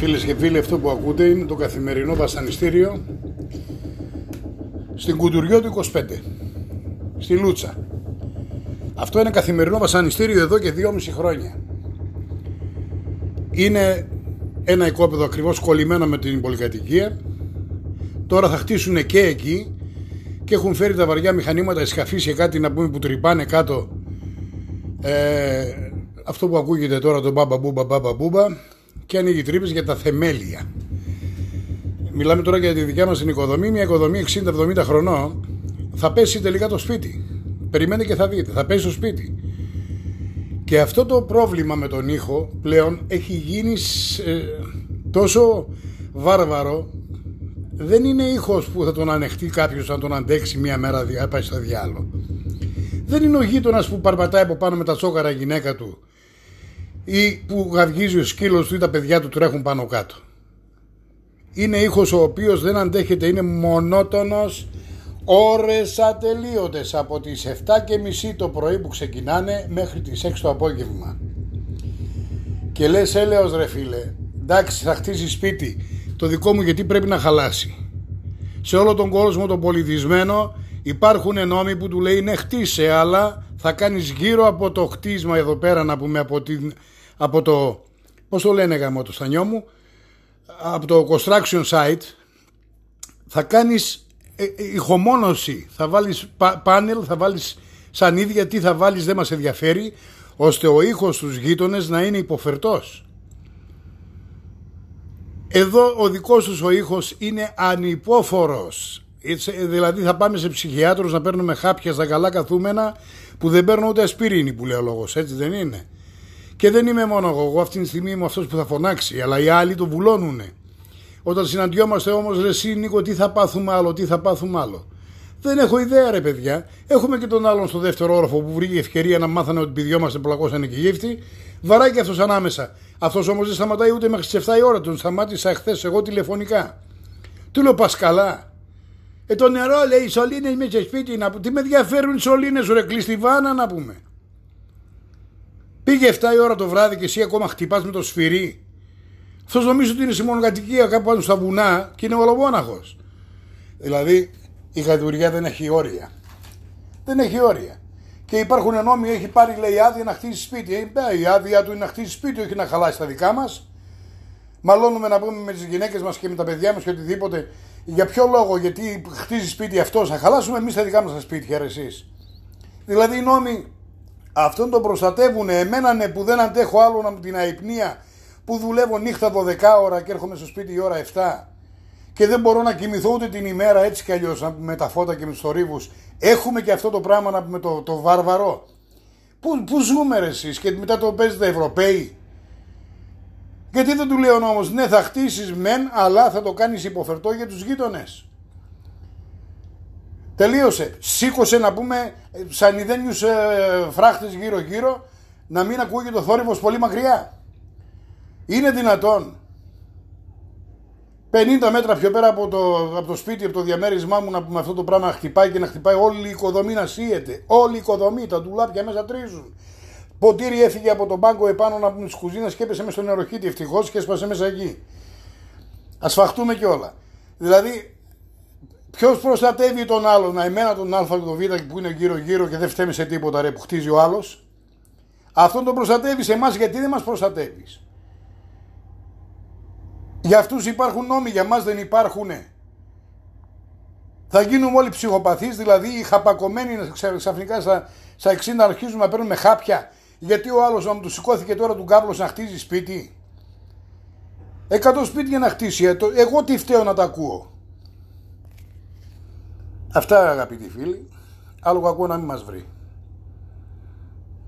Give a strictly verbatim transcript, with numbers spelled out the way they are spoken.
Φίλες και φίλοι, αυτό που ακούτε είναι το καθημερινό βασανιστήριο στην Κουντουριό του είκοσι πέντε, στη Λούτσα. Αυτό είναι καθημερινό βασανιστήριο εδώ και δυόμιση χρόνια. Είναι ένα οικόπεδο ακριβώς κολλημένο με την πολυκατοικία. Τώρα θα χτίσουν και εκεί και έχουν φέρει τα βαριά μηχανήματα, εσκαφείς και κάτι να πούμε που τρυπάνε κάτω. Ε, αυτό που ακούγεται τώρα, το μπάμπα μπούμπα μπάμπα μπούμπα, και ανοίγει τρύπες για τα θεμέλια. Μιλάμε τώρα για τη δικιά μας την οικοδομή. Μια οικοδομή εξήντα εβδομήντα χρονών θα πέσει τελικά το σπίτι. Περιμένετε και θα δείτε, θα πέσει το σπίτι. Και αυτό το πρόβλημα με τον ήχο πλέον έχει γίνει ε, τόσο βάρβαρο. Δεν είναι ήχος που θα τον ανεχτεί κάποιος να τον αντέξει μια μέρα να πάει στο διάλογο. Δεν είναι ο γείτονας που παρπατάει από πάνω με τα τσόκαρα γυναίκα του ή που γαυγίζει ο σκύλος του ή τα παιδιά του τρέχουν πάνω κάτω. Είναι ήχος ο οποίος δεν αντέχεται, είναι μονότονος, ώρες ατελείωτες από τις επτά και μισή το πρωί που ξεκινάνε μέχρι τις έξι το απόγευμα. Και λες έλεος ρε φίλε, εντάξει θα χτίσει σπίτι, το δικό μου γιατί πρέπει να χαλάσει. Σε όλο τον κόσμο τον πολιτισμένο υπάρχουν νόμοι που του λέει ναι χτίσε, αλλά θα κάνεις γύρω από το χτίσμα εδώ πέρα να πούμε από, την, από το, πώς το λένε γαμό το στανιό μου, από το construction site θα κάνεις ε, ε, ηχομόνωση, θα βάλεις πα, πάνελ, θα βάλεις σανίδια, τι θα βάλεις δεν μας ενδιαφέρει, ώστε ο ήχος στους γείτονες να είναι υποφερτός. Εδώ ο δικός τους ο ήχος είναι ανυπόφορος. Δηλαδή θα πάμε σε ψυχιάτρους να παίρνουμε χάπια στα καλά καθούμενα που δεν παίρνουν ούτε ασπιρίνη που λέει ο λόγος, έτσι δεν είναι? Και δεν είμαι μόνο εγώ, εγώ αυτή τη στιγμή είμαι αυτός που θα φωνάξει, αλλά οι άλλοι το βουλώνουνε. Όταν συναντιόμαστε όμως, ρε εσύ Νίκο, τι θα πάθουμε άλλο, τι θα πάθουμε άλλο. Δεν έχω ιδέα ρε παιδιά. Έχουμε και τον άλλον στο δεύτερο όροφο που βρήκε ευκαιρία να μάθανε ότι πηδιόμαστε πλακώσανε και γύφτη. Βαράει και αυτός ανάμεσα. Αυτός όμως δεν σταματάει ούτε μέχρι τις επτά η ώρα. Τον σταμάτησα χθες εγώ τηλεφωνικά. Του λέω πας καλά? Ε το νερό λέει, οι σωλήνες μέσα στο σπίτι να πούμε. Τι με ενδιαφέρουν οι σωλήνες σου ρε, κλείς τη βάνα να πούμε. Πήγε επτά η ώρα το βράδυ και εσύ ακόμα χτυπάς με το σφυρί. Αυτός νομίζω ότι είναι σε μονοκατοικία κάπου πάνω στα βουνά και είναι ολομόναχος. Δηλαδή η γαϊδουριά δεν έχει όρια. Δεν έχει όρια. Και υπάρχουν νόμοι, έχει πάρει λέει άδεια να χτίσει σπίτι. Ε, η άδεια του είναι να χτίσει σπίτι, όχι να χαλάσει τα δικά μας. Μαλώνουμε να πούμε με τις γυναίκες μας και με τα παιδιά μας και οτιδήποτε. Για ποιο λόγο, γιατί χτίζει σπίτι αυτός, θα χαλάσουμε εμείς τα δικά μας τα σπίτια, ρε εσείς. Δηλαδή οι νόμοι αυτόν τον προστατεύουν. Εμένα ναι, που δεν αντέχω άλλο από την αϊπνία, που δουλεύω νύχτα δώδεκα ώρα και έρχομαι στο σπίτι η ώρα επτά και δεν μπορώ να κοιμηθώ ούτε την ημέρα έτσι κι αλλιώς με τα φώτα και με τους θορύβους. Έχουμε και αυτό το πράγμα να πούμε το, το βάρβαρο. Πού, πού ζούμε ρε εσείς και μετά το παίζετε Ευρωπαίοι? Γιατί δεν του λέω όμως ναι θα χτίσεις μεν, αλλά θα το κάνεις υποφερτό για τους γείτονες. Τελείωσε. Σήκωσε να πούμε σανιδένιους ε, φράχτες γύρω γύρω, να μην ακούγεται το θόρυβος πολύ μακριά. Είναι δυνατόν πενήντα μέτρα πιο πέρα από το, από το σπίτι, από το διαμέρισμά μου να πούμε αυτό το πράγμα να χτυπάει και να χτυπάει όλη η οικοδομή να σύεται. Όλη η οικοδομή, τα ντουλάπια μέσα τρίζουν. Ποτήρι έφυγε από τον πάγκο επάνω να πούμε της κουζίνας και έπεσε μέσα στο νεροχύτη ευτυχώς και έσπασε μέσα εκεί. Ας φαχτούμε κιόλα. Δηλαδή ποιος προστατεύει τον άλλον, να εμένα τον Α και τον Β που είναι γύρω γύρω και δεν φταίμε σε τίποτα ρε που χτίζει ο άλλος? Αυτόν τον προστατεύεις, εμάς γιατί δεν μας προστατεύεις? Για αυτούς υπάρχουν νόμοι, για μας δεν υπάρχουνε. Θα γίνουμε όλοι ψυχοπαθείς, δηλαδή οι χαπακωμένοι ξαφνικά στα, στα εξήντα αρχίζουν να παίρνουμε χάπια γιατί ο άλλος να μου του σηκώθηκε τώρα του κάβλος να χτίζει σπίτι. Εκατό σπίτια να χτίσει, εγώ τι φταίω να τα ακούω? Αυτά αγαπητοί φίλοι, άλλο κακό να μην μας βρει.